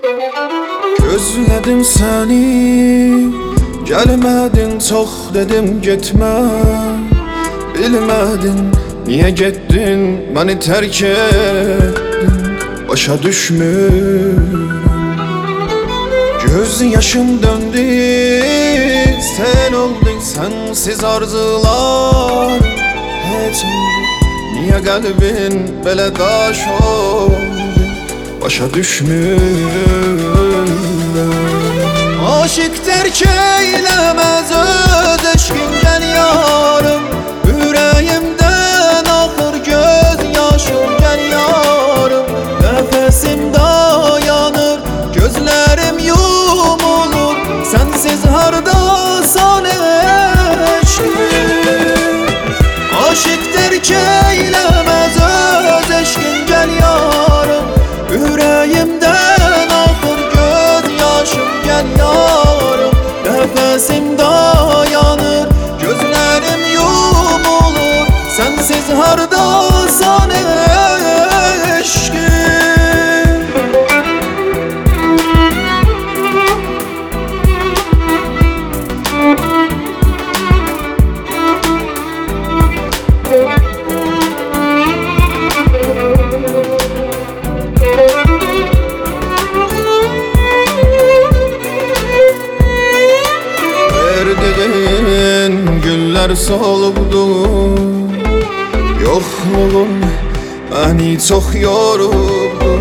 Gözledim seni, gelmedin, çok dedim gitme. Bilmedin, niye gittin, beni terk ettin. Başa düşmürüm, göz yaşım döndü, sen oldun, sensiz arzular hiç oldu. Niye kalbin böyle taş oldu, başa düşmürüm. Aşık terk eylemez öz eşkin, gel yarım. Yüreğimden akır göz yaşım, gel yarım. Nefesim dayanır, gözlerim yumulur, sensiz hardasan eşkin. Aşık terk eylemez öz eşkin, gel yarım. Yüreğimden akır göz yaşım, gel yarım. Nefesim dayanır, gözlerim yumulur, sensiz hardasan eşkin. Verdiğin güller soldu, yokluğun beni çok yoruldu.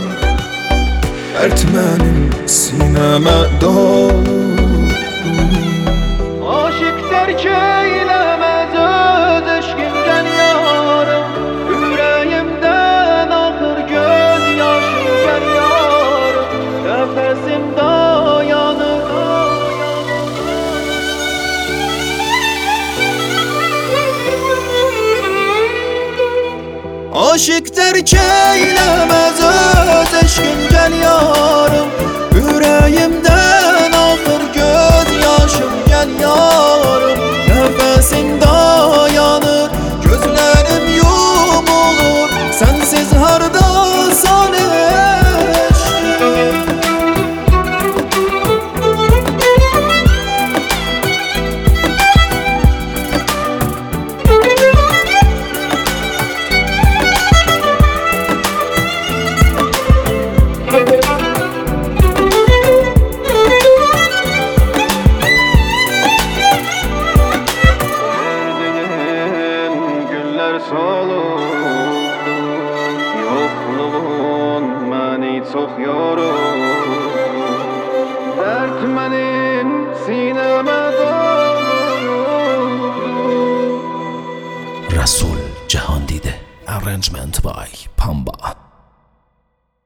Dert benim sineme dolu. Aşık terk eylemez öz eşkin, gel yarım. Yüreğimden akır göz yaşım, gel yarım. Nefesim dayanır. Aşık terk eylemez öz eşkin, gel yarım. Yüreğimden akır göz yaşım, gel yarım. Nefesim dayanır, gözlerim yumulur, sensiz hardasan eşkin. Soldu, yokluğun beni çok yoruldu. Dert benim sineme doldu. Rasul Jahandide. Arrangement by Pamba.